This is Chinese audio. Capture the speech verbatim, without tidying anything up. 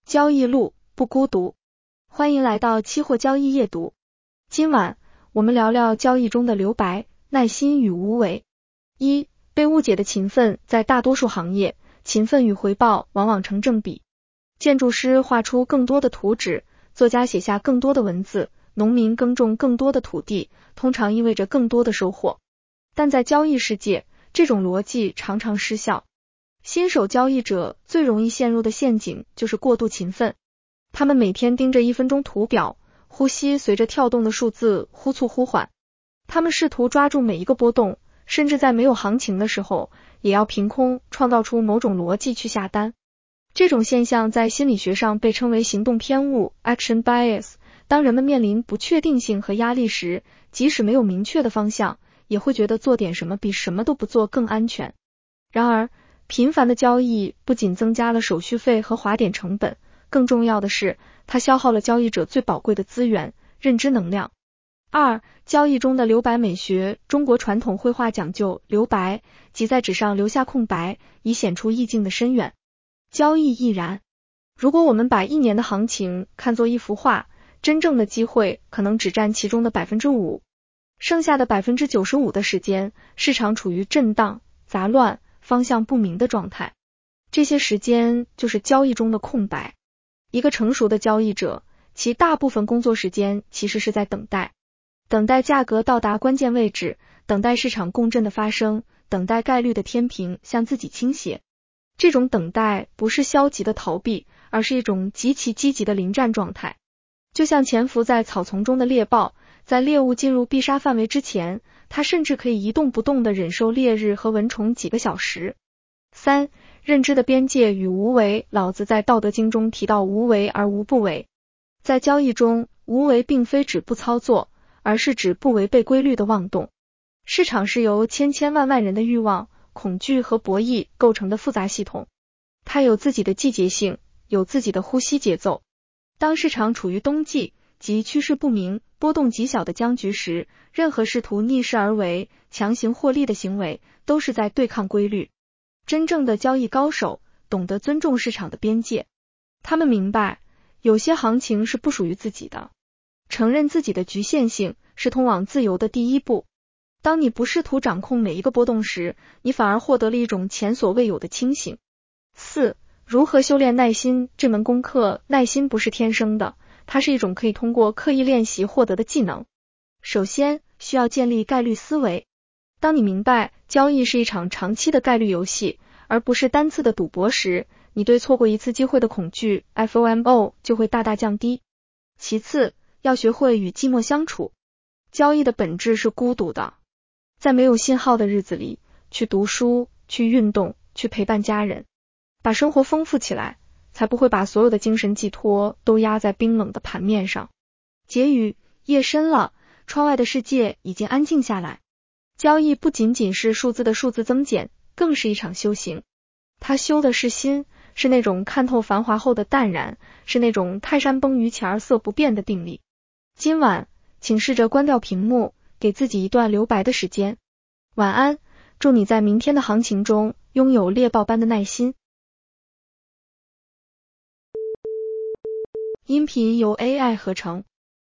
交易路不孤独，欢迎来到期货交易夜读。今晚我们聊聊交易中的留白、耐心与无为。一、被误解的勤奋。在大多数行业，勤奋与回报往往成正比。建筑师画出更多的图纸，作家写下更多的文字，农民耕种更多的土地，通常意味着更多的收获。但在交易世界，这种逻辑常常失效。新手交易者最容易陷入的陷阱就是过度勤奋。他们每天盯着一分钟图表，呼吸随着跳动的数字忽促忽缓。他们试图抓住每一个波动，甚至在没有行情的时候，也要凭空创造出某种逻辑去下单。这种现象在心理学上被称为行动偏误 （action bias）。当人们面临不确定性和压力时，即使没有明确的方向，也会觉得做点什么比什么都不做更安全。然而，频繁的交易不仅增加了手续费和滑点成本，更重要的是，它消耗了交易者最宝贵的资源——认知能量。二、交易中的留白美学。中国传统绘画讲究留白，即在纸上留下空白，以显出意境的深远。交易亦然。如果我们把一年的行情看作一幅画，真正的机会可能只占其中的 百分之五， 剩下的 百分之九十五 的时间，市场处于震荡、杂乱、方向不明的状态。这些时间就是交易中的空白。一个成熟的交易者，其大部分工作时间其实是在等待。等待价格到达关键位置，等待市场共振的发生，等待概率的天平向自己倾斜。这种等待不是消极的逃避，而是一种极其积极的临战状态。就像潜伏在草丛中的猎豹，在猎物进入必杀范围之前，它甚至可以一动不动地忍受烈日和蚊虫几个小时。三、认知的边界与无为。老子在《道德经》中提到无为而无不为。在交易中，无为并非指不操作，而是指不违背规律的妄动。市场是由千千万万人的欲望、恐惧和博弈构成的复杂系统，它有自己的季节性，有自己的呼吸节奏。当市场处于冬季，即趋势不明、波动极小的僵局时，任何试图逆势而为、强行获利的行为，都是在对抗规律。真正的交易高手懂得尊重市场的边界，他们明白，有些行情是不属于自己的。承认自己的局限性，是通往自由的第一步。当你不试图掌控每一个波动时，你反而获得了一种前所未有的清醒。四、如何修炼耐心。这门功课，耐心不是天生的，它是一种可以通过刻意练习获得的技能。首先，需要建立概率思维。当你明白交易是一场长期的概率游戏，而不是单次的赌博时，你对错过一次机会的恐惧 F O M O 就会大大降低。其次，要学会与寂寞相处。交易的本质是孤独的。在没有信号的日子里，去读书，去运动，去陪伴家人，把生活丰富起来，才不会把所有的精神寄托都压在冰冷的盘面上。结语：夜深了，窗外的世界已经安静下来。交易不仅仅是数字的数字增减，更是一场修行。它修的是心，是那种看透繁华后的淡然，是那种泰山崩于前而色不变的定力。今晚，请试着关掉屏幕，给自己一段留白的时间。晚安，祝你在明天的行情中拥有猎豹般的耐心。音频由 A I 合成。